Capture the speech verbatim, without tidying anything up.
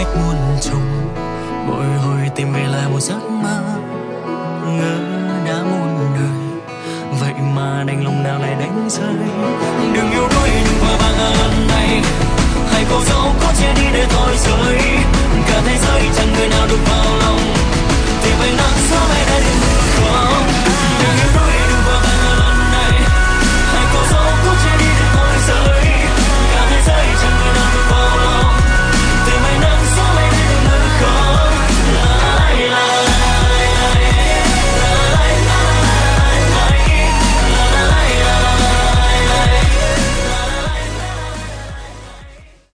cách muôn trùng, bồi hồi tìm về lại một giấc mơ ngỡ đã muôn đời, vậy mà đành lòng nào lại đánh rơi.